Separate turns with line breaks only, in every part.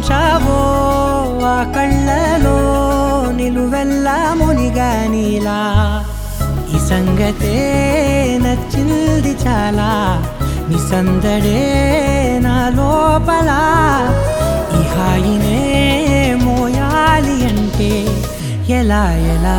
ఉంచావో ఆ కళ్ళలో నిలువెల్ల మునిగానిలా ఈ సంగతే నచ్చింది చాలా నీ సందడే నా లోపల ఈ హాయినే మోయాలి అంటే ఎలా ఎలా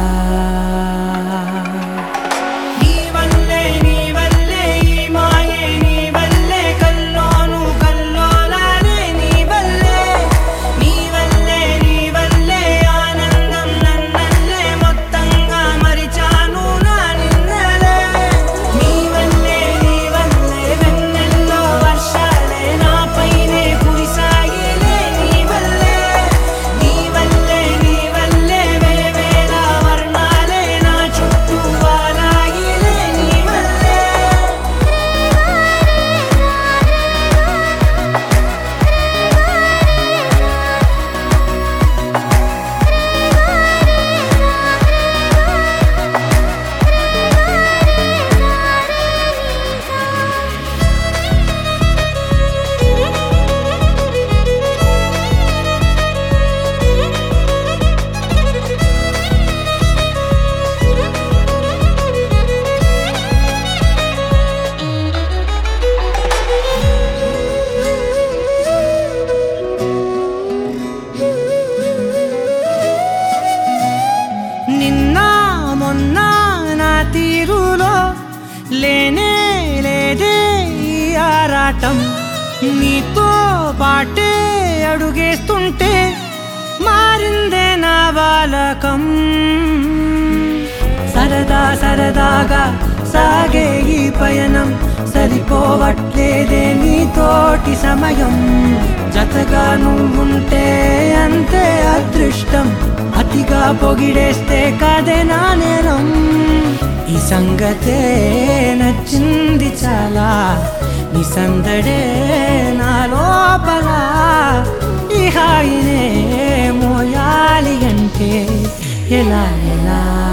తీరులో లేనే లేదే ఈ ఆరాటం నీతో పాటే అడుగేస్తుంటే మారిందే నా బాలకం సరదా సరదాగా సాగే ఈ పయనం సరిపోవట్లేదే నీతోటి సమయం జతగా నువ్వుంటే అంతే అదృష్టం అతిగా పొగిడేస్తే కదే నా నేరం ఈ సంగతే నచ్చింది చాలా నీ సందడే నా లోపల ఈ హాయినే మోయాలి అంటే ఎలా ఎలా